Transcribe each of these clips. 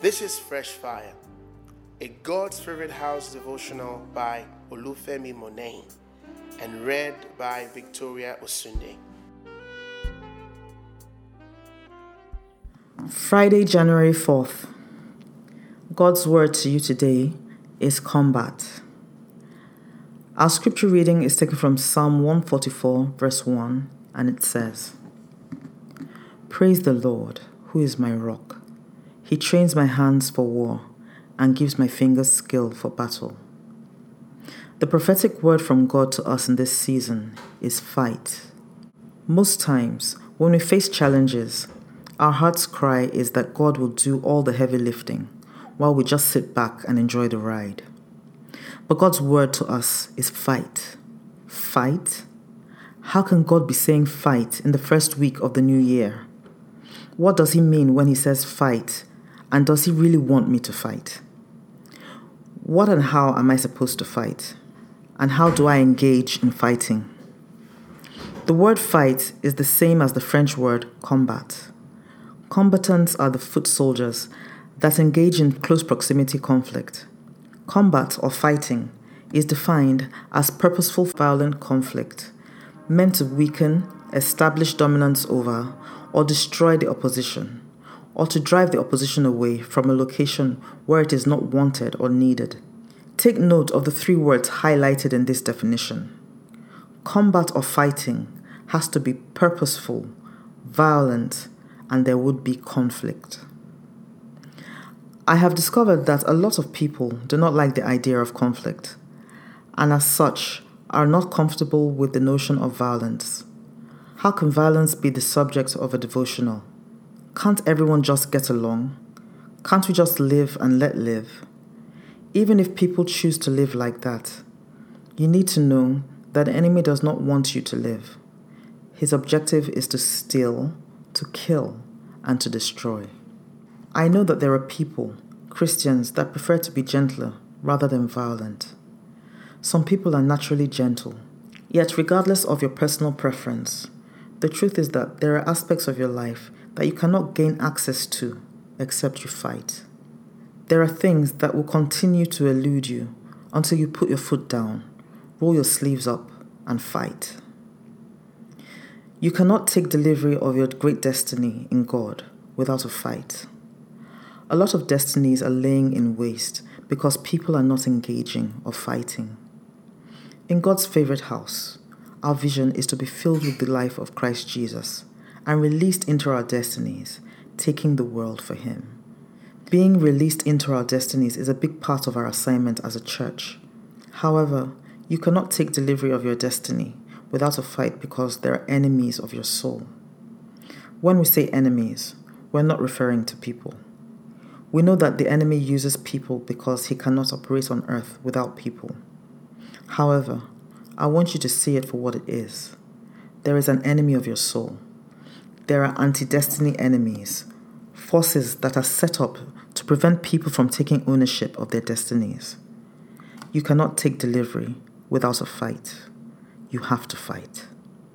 This is Fresh Fire, a God's Favorite House devotional by Olufemi Monain and read by Victoria Osunde. Friday, January 4th. God's word to you today is combat. Our scripture reading is taken from Psalm 144, verse 1, and it says, "Praise the Lord, who is my rock. He trains my hands for war and gives my fingers skill for battle." The prophetic word from God to us in this season is fight. Most times, when we face challenges, our heart's cry is that God will do all the heavy lifting while we just sit back and enjoy the ride. But God's word to us is fight. Fight? How can God be saying fight in the first week of the new year? What does he mean when he says fight? And does he really want me to fight? What and how am I supposed to fight? And how do I engage in fighting? The word fight is the same as the French word combat. Combatants are the foot soldiers that engage in close proximity conflict. Combat or fighting is defined as purposeful violent conflict meant to weaken, establish dominance over, or destroy the opposition, or to drive the opposition away from a location where it is not wanted or needed. Take note of the three words highlighted in this definition. Combat or fighting has to be purposeful, violent, and there would be conflict. I have discovered that a lot of people do not like the idea of conflict, and as such are not comfortable with the notion of violence. How can violence be the subject of a devotional? Can't everyone just get along? Can't we just live and let live? Even if people choose to live like that, you need to know that the enemy does not want you to live. His objective is to steal, to kill, and to destroy. I know that there are people, Christians, that prefer to be gentler rather than violent. Some people are naturally gentle. Yet regardless of your personal preference, the truth is that there are aspects of your life that you cannot gain access to except you fight. There are things that will continue to elude you until you put your foot down, roll your sleeves up, and fight. You cannot take delivery of your great destiny in God without a fight. A lot of destinies are laying in waste because people are not engaging or fighting. In God's favorite house, our vision is to be filled with the life of Christ Jesus and released into our destinies, taking the world for him. Being released into our destinies is a big part of our assignment as a church. However, you cannot take delivery of your destiny without a fight because there are enemies of your soul. When we say enemies, we're not referring to people. We know that the enemy uses people because he cannot operate on earth without people. However, I want you to see it for what it is. There is an enemy of your soul. There are anti-destiny enemies, forces that are set up to prevent people from taking ownership of their destinies. You cannot take delivery without a fight. You have to fight.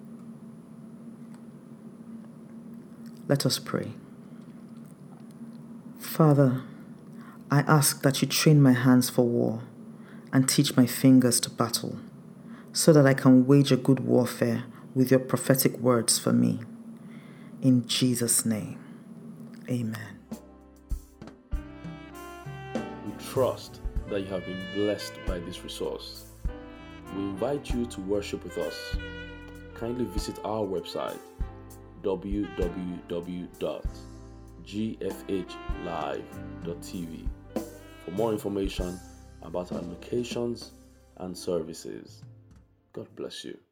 Let us pray. Father, I ask that you train my hands for war and teach my fingers to battle so that I can wage a good warfare with your prophetic words for me. In Jesus' name, amen. We trust that you have been blessed by this resource. We invite you to worship with us. Kindly visit our website www.gfhlive.tv for more information about our locations and services. God bless you.